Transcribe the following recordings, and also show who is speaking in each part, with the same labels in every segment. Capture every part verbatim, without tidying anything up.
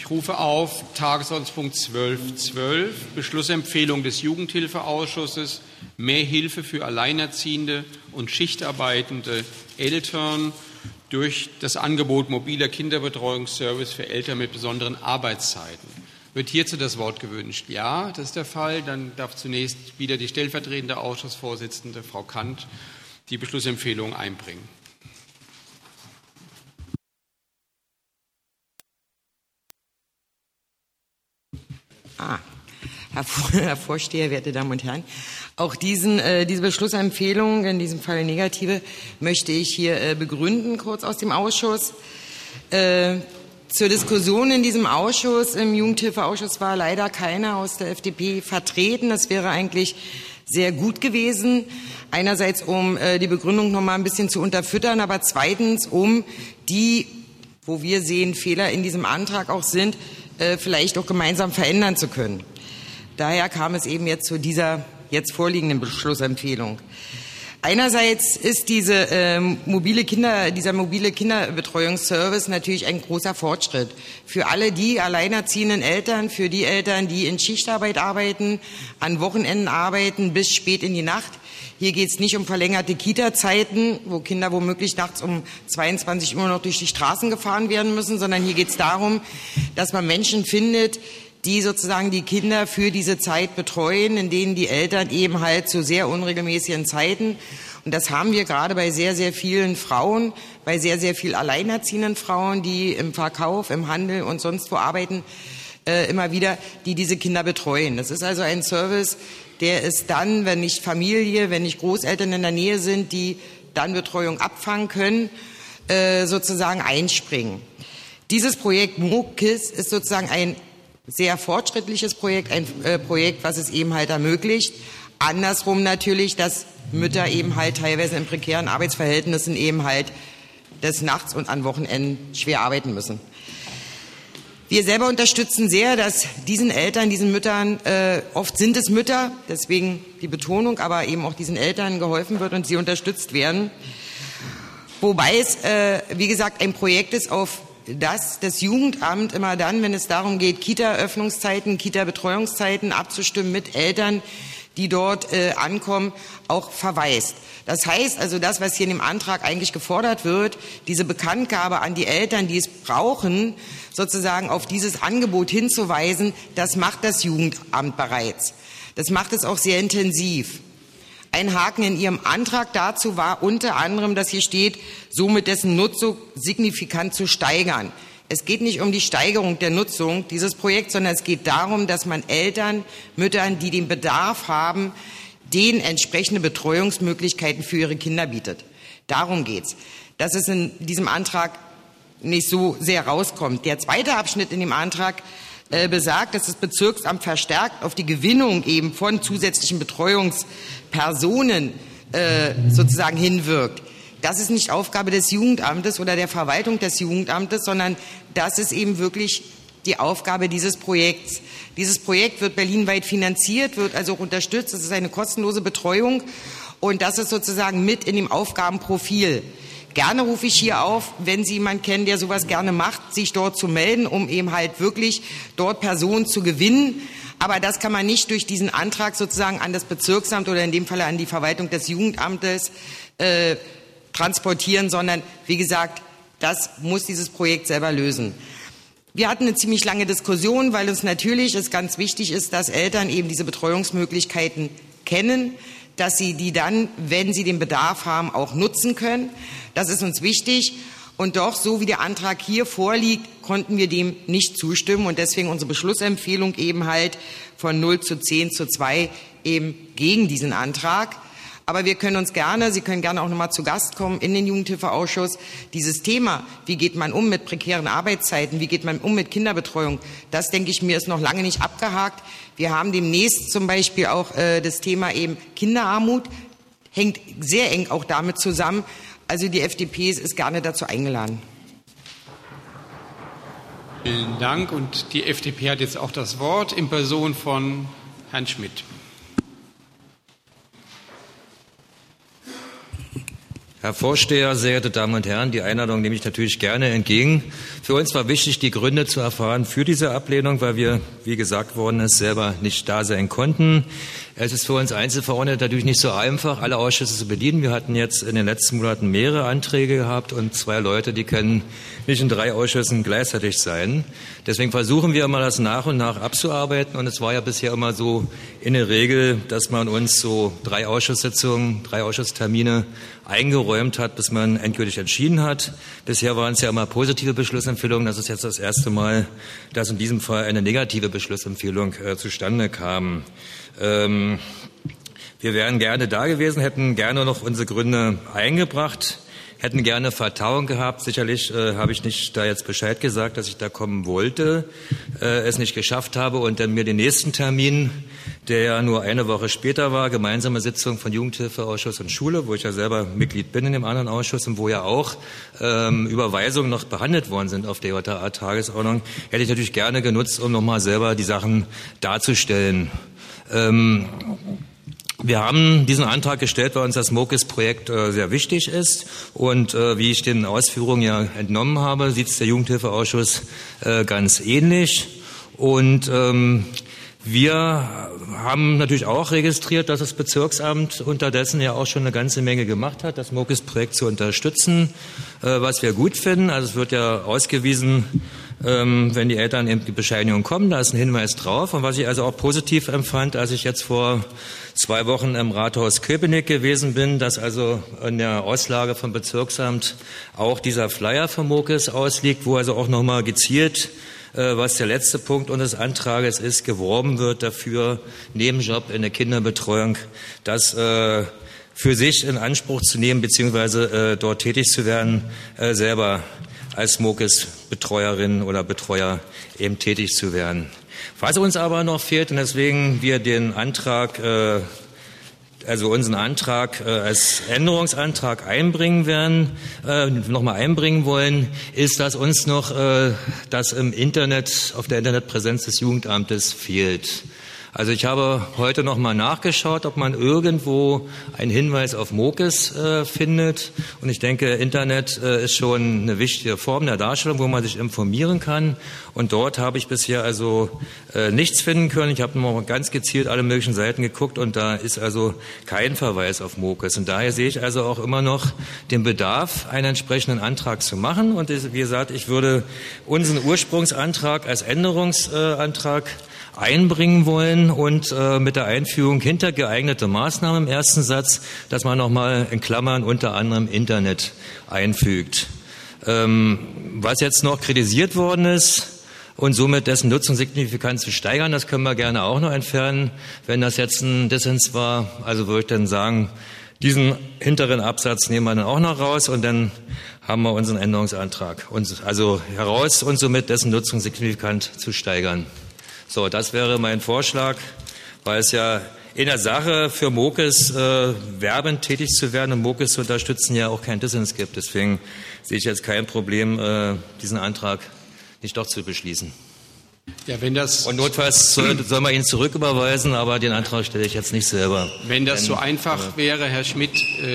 Speaker 1: Ich rufe auf Tagesordnungspunkt zwölf Punkt zwölf, Beschlussempfehlung des Jugendhilfeausschusses, mehr Hilfe für alleinerziehende und schichtarbeitende Eltern durch das Angebot mobiler Kinderbetreuungsservice für Eltern mit besonderen Arbeitszeiten. Wird hierzu das Wort gewünscht? Ja, das ist der Fall. Dann darf zunächst wieder die stellvertretende Ausschussvorsitzende, Frau Kandt, die Beschlussempfehlung einbringen.
Speaker 2: Ah, Herr, Herr Vorsteher, werte Damen und Herren, auch diesen, äh, diese Beschlussempfehlung, in diesem Fall negative, möchte ich hier äh, begründen, kurz aus dem Ausschuss. Äh, zur Diskussion in diesem Ausschuss, im Jugendhilfeausschuss, war leider keiner aus der F D P vertreten. Das wäre eigentlich sehr gut gewesen. Einerseits, um äh, die Begründung noch mal ein bisschen zu unterfüttern, aber zweitens, um die, wo wir sehen, Fehler in diesem Antrag auch sind, äh, vielleicht auch gemeinsam verändern zu können. Daher kam es eben jetzt zu dieser jetzt vorliegenden Beschlussempfehlung. Einerseits ist diese äh, mobile Kinder, dieser mobile Kinderbetreuungsservice natürlich ein großer Fortschritt für alle die alleinerziehenden Eltern, für die Eltern, die in Schichtarbeit arbeiten, an Wochenenden arbeiten bis spät in die Nacht. Hier geht es nicht um verlängerte Kita-Zeiten, wo Kinder womöglich nachts um zweiundzwanzig Uhr noch durch die Straßen gefahren werden müssen, sondern hier geht es darum, dass man Menschen findet, die sozusagen die Kinder für diese Zeit betreuen, in denen die Eltern eben halt zu sehr unregelmäßigen Zeiten, und das haben wir gerade bei sehr, sehr vielen Frauen, bei sehr, sehr viel alleinerziehenden Frauen, die im Verkauf, im Handel und sonst wo arbeiten, äh, immer wieder, die diese Kinder betreuen. Das ist also ein Service, der ist dann, wenn nicht Familie, wenn nicht Großeltern in der Nähe sind, die dann Betreuung abfangen können, äh, sozusagen einspringen. Dieses Projekt MOKIS ist sozusagen ein sehr fortschrittliches Projekt, ein äh, Projekt, was es eben halt ermöglicht. Andersrum natürlich, dass Mütter eben halt teilweise in prekären Arbeitsverhältnissen eben halt des Nachts und an Wochenenden schwer arbeiten müssen. Wir selber unterstützen sehr, dass diesen Eltern, diesen Müttern, äh, oft sind es Mütter, deswegen die Betonung, aber eben auch diesen Eltern geholfen wird und sie unterstützt werden. Wobei es, äh, wie gesagt, ein Projekt ist, auf dass das Jugendamt immer dann, wenn es darum geht, Kita-Öffnungszeiten, Kita-Betreuungszeiten abzustimmen mit Eltern, die dort äh, ankommen, auch verweist. Das heißt also, das, was hier in dem Antrag eigentlich gefordert wird, diese Bekanntgabe an die Eltern, die es brauchen, sozusagen auf dieses Angebot hinzuweisen, das macht das Jugendamt bereits. Das macht es auch sehr intensiv. Ein Haken in Ihrem Antrag dazu war unter anderem, dass hier steht, somit dessen Nutzung signifikant zu steigern. Es geht nicht um die Steigerung der Nutzung dieses Projekts, sondern es geht darum, dass man Eltern, Müttern, die den Bedarf haben, denen entsprechende Betreuungsmöglichkeiten für ihre Kinder bietet. Darum geht's. Dass es in diesem Antrag nicht so sehr rauskommt. Der zweite Abschnitt in dem Antrag äh, besagt, dass das Bezirksamt verstärkt auf die Gewinnung eben von zusätzlichen Betreuungspersonen äh, sozusagen hinwirkt. Das ist nicht Aufgabe des Jugendamtes oder der Verwaltung des Jugendamtes, sondern das ist eben wirklich die Aufgabe dieses Projekts. Dieses Projekt wird berlinweit finanziert, wird also auch unterstützt. Es ist eine kostenlose Betreuung und das ist sozusagen mit in dem Aufgabenprofil. Gerne rufe ich hier auf, wenn Sie jemanden kennen, der sowas gerne macht, sich dort zu melden, um eben halt wirklich dort Personen zu gewinnen. Aber das kann man nicht durch diesen Antrag sozusagen an das Bezirksamt oder in dem Fall an die Verwaltung des Jugendamtes äh, transportieren, sondern wie gesagt, das muss dieses Projekt selber lösen. Wir hatten eine ziemlich lange Diskussion, weil uns natürlich es ganz wichtig ist, dass Eltern eben diese Betreuungsmöglichkeiten kennen, dass sie die dann, wenn sie den Bedarf haben, auch nutzen können. Das ist uns wichtig. Und doch, so wie der Antrag hier vorliegt, konnten wir dem nicht zustimmen und deswegen unsere Beschlussempfehlung eben halt von null zu zehn zu zwei eben gegen diesen Antrag. Aber wir können uns gerne, Sie können gerne auch noch mal zu Gast kommen in den Jugendhilfeausschuss. Dieses Thema, wie geht man um mit prekären Arbeitszeiten, wie geht man um mit Kinderbetreuung, das, denke ich mir, ist noch lange nicht abgehakt. Wir haben demnächst zum Beispiel auch äh, das Thema eben Kinderarmut, hängt sehr eng auch damit zusammen. Also die F D P ist gerne dazu eingeladen.
Speaker 1: Vielen Dank. Und die F D P hat jetzt auch das Wort in Person von Herrn Schmidt.
Speaker 3: Herr Vorsteher, sehr geehrte Damen und Herren, die Einladung nehme ich natürlich gerne entgegen. Für uns war wichtig, die Gründe zu erfahren für diese Ablehnung, weil wir, wie gesagt worden ist, selber nicht da sein konnten. Es ist für uns Einzelverordnete natürlich nicht so einfach, alle Ausschüsse zu bedienen. Wir hatten jetzt in den letzten Monaten mehrere Anträge gehabt und zwei Leute, die können nicht in drei Ausschüssen gleichzeitig sein. Deswegen versuchen wir immer, das nach und nach abzuarbeiten. Und es war ja bisher immer so in der Regel, dass man uns so drei Ausschusssitzungen, drei Ausschusstermine eingeräumt hat, bis man endgültig entschieden hat. Bisher waren es ja immer positive Beschlussempfehlungen. Das ist jetzt das erste Mal, dass in diesem Fall eine negative Beschlussempfehlung äh, zustande kam. Ähm, wir wären gerne da gewesen, hätten gerne noch unsere Gründe eingebracht, hätten gerne Vertauung gehabt. Sicherlich äh, habe ich nicht da jetzt Bescheid gesagt, dass ich da kommen wollte, äh, es nicht geschafft habe und dann mir den nächsten Termin, der ja nur eine Woche später war, gemeinsame Sitzung von Jugendhilfeausschuss und Schule, wo ich ja selber Mitglied bin in dem anderen Ausschuss und wo ja auch ähm, Überweisungen noch behandelt worden sind auf der J A-Tagesordnung, hätte ich natürlich gerne genutzt, um nochmal selber die Sachen darzustellen. Ähm, Wir haben diesen Antrag gestellt, weil uns das MOKIS-Projekt äh, sehr wichtig ist. Und äh, wie ich den Ausführungen ja entnommen habe, sieht es der Jugendhilfeausschuss äh, ganz ähnlich. Und ähm, wir haben natürlich auch registriert, dass das Bezirksamt unterdessen ja auch schon eine ganze Menge gemacht hat, das MOKIS-Projekt zu unterstützen, äh, was wir gut finden. Also es wird ja ausgewiesen, ähm, wenn die Eltern in die Bescheinigung kommen, da ist ein Hinweis drauf. Und was ich also auch positiv empfand, als ich jetzt vor zwei Wochen im Rathaus Köpenick gewesen bin, dass also in der Auslage vom Bezirksamt auch dieser Flyer für MOKIS ausliegt, wo also auch nochmal gezielt, äh, was der letzte Punkt unseres Antrages ist, geworben wird dafür, Nebenjob in der Kinderbetreuung, das äh, für sich in Anspruch zu nehmen, beziehungsweise äh, dort tätig zu werden, äh, selber als MOKIS-Betreuerin oder Betreuer eben tätig zu werden. Was uns aber noch fehlt, und deswegen wir den Antrag, äh, also unseren Antrag äh, als Änderungsantrag einbringen werden, äh, nochmal einbringen wollen, ist, dass uns noch äh, das im Internet, auf der Internetpräsenz des Jugendamtes fehlt. Also ich habe heute noch mal nachgeschaut, ob man irgendwo einen Hinweis auf MOKIS äh, findet. Und ich denke, Internet äh, ist schon eine wichtige Form der Darstellung, wo man sich informieren kann. Und dort habe ich bisher also äh, nichts finden können. Ich habe noch ganz gezielt alle möglichen Seiten geguckt und da ist also kein Verweis auf MOKIS. Und daher sehe ich also auch immer noch den Bedarf, einen entsprechenden Antrag zu machen. Und wie gesagt, ich würde unseren Ursprungsantrag als Änderungsantrag einbringen wollen und äh, mit der Einführung hinter geeignete Maßnahmen im ersten Satz, dass man nochmal in Klammern unter anderem Internet einfügt. Ähm, was jetzt noch kritisiert worden ist und somit dessen Nutzung signifikant zu steigern, das können wir gerne auch noch entfernen. Wenn das jetzt ein Dissens war, also würde ich dann sagen, diesen hinteren Absatz nehmen wir dann auch noch raus und dann haben wir unseren Änderungsantrag. Und, also heraus und somit dessen Nutzung signifikant zu steigern. So, das wäre mein Vorschlag, weil es ja in der Sache für MOKIS äh, werbend tätig zu werden und MOKIS zu unterstützen ja auch keinen Dissens gibt. Deswegen sehe ich jetzt kein Problem, äh, diesen Antrag nicht doch zu beschließen.
Speaker 1: Ja, wenn das
Speaker 3: und notfalls soll, soll man ihn zurücküberweisen, aber den Antrag stelle ich jetzt nicht selber.
Speaker 1: Wenn das so einfach wäre, Herr Schmidt,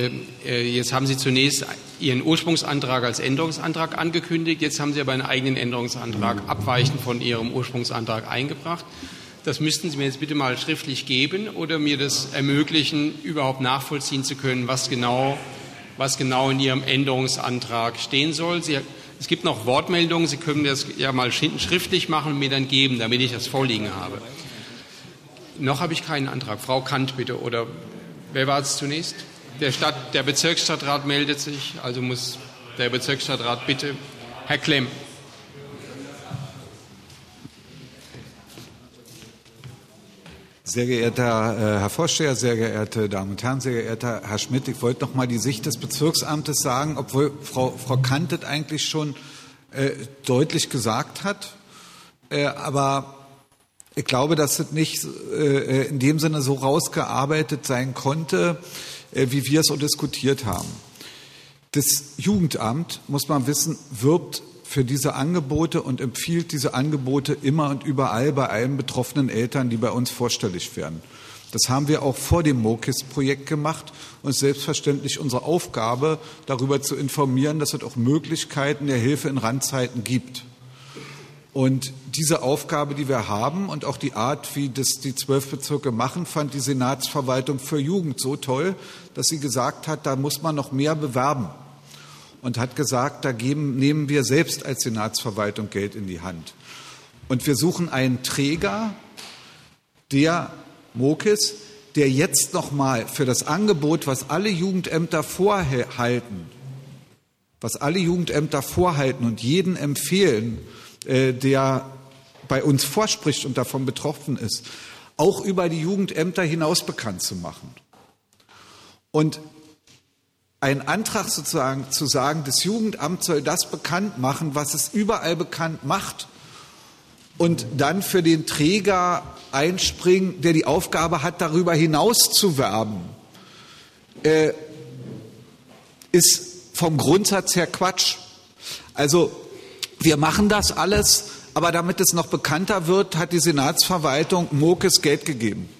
Speaker 1: äh, jetzt haben Sie zunächst Ihren Ursprungsantrag als Änderungsantrag angekündigt, jetzt haben Sie aber einen eigenen Änderungsantrag abweichend von Ihrem Ursprungsantrag eingebracht. Das müssten Sie mir jetzt bitte mal schriftlich geben oder mir das ermöglichen, überhaupt nachvollziehen zu können, was genau, was genau in Ihrem Änderungsantrag stehen soll. Sie, es gibt noch Wortmeldungen, Sie können das ja mal schriftlich machen und mir dann geben, damit ich das vorliegen habe. Noch habe ich keinen Antrag. Frau Kant bitte, oder wer war es zunächst? Der, Stadt, der Bezirksstadtrat meldet sich, also muss der Bezirksstadtrat bitte. Herr Klemm.
Speaker 4: Sehr geehrter äh, Herr Vorsteher, sehr geehrte Damen und Herren, sehr geehrter Herr Schmidt, ich wollte noch mal die Sicht des Bezirksamtes sagen, obwohl Frau, Frau Kant das eigentlich schon äh, deutlich gesagt hat. Äh, aber ich glaube, dass es nicht äh, in dem Sinne so rausgearbeitet sein konnte, äh, wie wir es so diskutiert haben. Das Jugendamt, muss man wissen, wirbt für diese Angebote und empfiehlt diese Angebote immer und überall bei allen betroffenen Eltern, die bei uns vorstellig werden. Das haben wir auch vor dem MOKIS-Projekt gemacht und es ist selbstverständlich unsere Aufgabe, darüber zu informieren, dass es auch Möglichkeiten der Hilfe in Randzeiten gibt. Und diese Aufgabe, die wir haben und auch die Art, wie das die zwölf Bezirke machen, fand die Senatsverwaltung für Jugend so toll, dass sie gesagt hat, da muss man noch mehr bewerben. Und hat gesagt, da geben, nehmen wir selbst als Senatsverwaltung Geld in die Hand. Und wir suchen einen Träger, der MOKIS, der jetzt nochmal für das Angebot, was alle Jugendämter vorhalten, was alle Jugendämter vorhalten und jeden empfehlen, der bei uns vorspricht und davon betroffen ist, auch über die Jugendämter hinaus bekannt zu machen. Und ein Antrag sozusagen zu sagen, das Jugendamt soll das bekannt machen, was es überall bekannt macht, und dann für den Träger einspringen, der die Aufgabe hat, darüber hinaus zu werben, äh, ist vom Grundsatz her Quatsch. Also wir machen das alles, aber damit es noch bekannter wird, hat die Senatsverwaltung MOKIS Geld gegeben.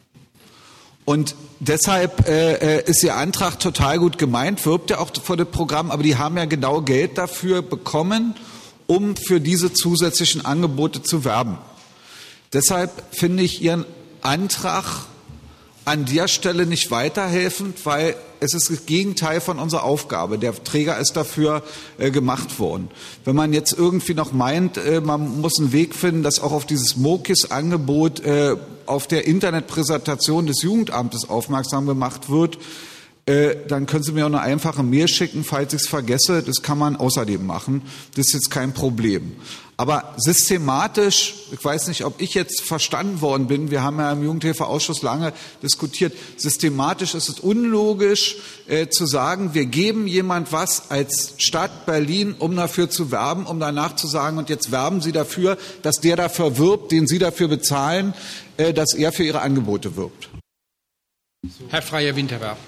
Speaker 4: Und deshalb äh, ist Ihr Antrag total gut gemeint, wirbt ja auch vor dem Programm, aber die haben ja genau Geld dafür bekommen, um für diese zusätzlichen Angebote zu werben. Deshalb finde ich Ihren Antrag an der Stelle nicht weiterhelfend, weil es ist das Gegenteil von unserer Aufgabe. Der Träger ist dafür äh, gemacht worden. Wenn man jetzt irgendwie noch meint, äh, man muss einen Weg finden, dass auch auf dieses MOKIS-Angebot äh, auf der Internetpräsentation des Jugendamtes aufmerksam gemacht wird, äh, dann können Sie mir auch eine einfache Mail schicken, falls ich es vergesse. Das kann man außerdem machen. Das ist jetzt kein Problem. Aber systematisch, ich weiß nicht, ob ich jetzt verstanden worden bin, wir haben ja im Jugendhilfeausschuss lange diskutiert, systematisch ist es unlogisch äh, zu sagen, wir geben jemand was als Stadt Berlin, um dafür zu werben, um danach zu sagen, und jetzt werben Sie dafür, dass der dafür wirbt, den Sie dafür bezahlen, äh, dass er für Ihre Angebote wirbt.
Speaker 1: Herr Freier-Winterwerb.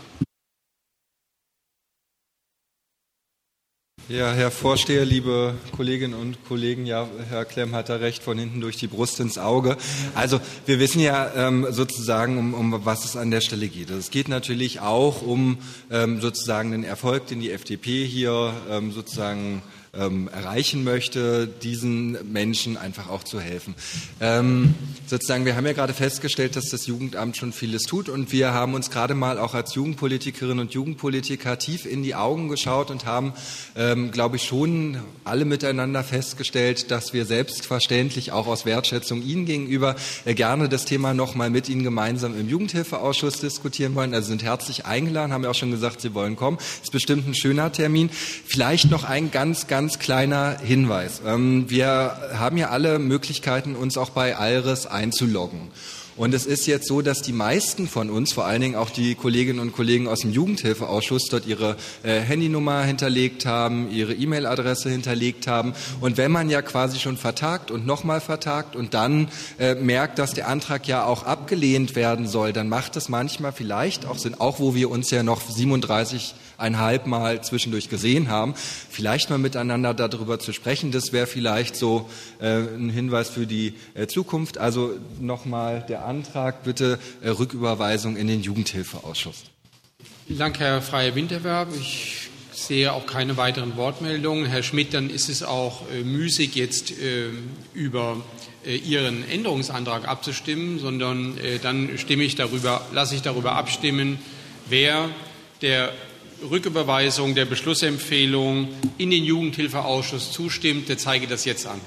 Speaker 5: Ja, Herr Vorsteher, liebe Kolleginnen und Kollegen, ja, Herr Klemm hat da recht, von hinten durch die Brust ins Auge. Also wir wissen ja ähm, sozusagen, um, um was es an der Stelle geht. Es geht natürlich auch um ähm, sozusagen den Erfolg, den die F D P hier ähm, sozusagen ähm, erreichen möchte, diesen Menschen einfach auch zu helfen. Ähm, sozusagen, wir haben ja gerade festgestellt, dass das Jugendamt schon vieles tut, und wir haben uns gerade mal auch als Jugendpolitikerinnen und Jugendpolitiker tief in die Augen geschaut und haben, ähm, glaube ich, schon alle miteinander festgestellt, dass wir selbstverständlich auch aus Wertschätzung Ihnen gegenüber äh, gerne das Thema noch mal mit Ihnen gemeinsam im Jugendhilfeausschuss diskutieren wollen. Also sind herzlich eingeladen, haben ja auch schon gesagt, Sie wollen kommen. Ist bestimmt ein schöner Termin. Vielleicht noch ein ganz, ganz Ganz kleiner Hinweis. Wir haben ja alle Möglichkeiten, uns auch bei Alres einzuloggen. Und es ist jetzt so, dass die meisten von uns, vor allen Dingen auch die Kolleginnen und Kollegen aus dem Jugendhilfeausschuss, dort ihre äh, Handynummer hinterlegt haben, ihre E-Mail-Adresse hinterlegt haben. Und wenn man ja quasi schon vertagt und nochmal vertagt und dann äh, merkt, dass der Antrag ja auch abgelehnt werden soll, dann macht es manchmal vielleicht auch Sinn, auch wo wir uns ja noch siebenunddreißig einhalb Mal zwischendurch gesehen haben, vielleicht mal miteinander darüber zu sprechen. Das wäre vielleicht so äh, ein Hinweis für die äh, Zukunft. Also nochmal der Antrag, bitte äh, Rücküberweisung in den Jugendhilfeausschuss.
Speaker 1: Vielen Dank, Herr Freier-Winterwerb. Ich sehe auch keine weiteren Wortmeldungen. Herr Schmidt, dann ist es auch äh, müßig, jetzt äh, über äh, Ihren Änderungsantrag abzustimmen, sondern äh, dann stimme ich darüber, lasse ich darüber abstimmen, wer der Rücküberweisung der Beschlussempfehlung in den Jugendhilfeausschuss zustimmt, der zeige das jetzt an.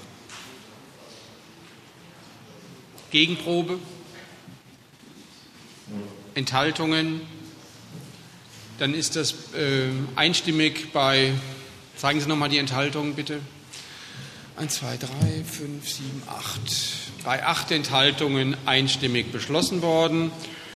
Speaker 1: Gegenprobe? Enthaltungen? Dann ist das äh, einstimmig bei, zeigen Sie nochmal die Enthaltungen bitte. eins, zwei, drei, fünf, sieben, acht. Bei acht Enthaltungen einstimmig beschlossen worden.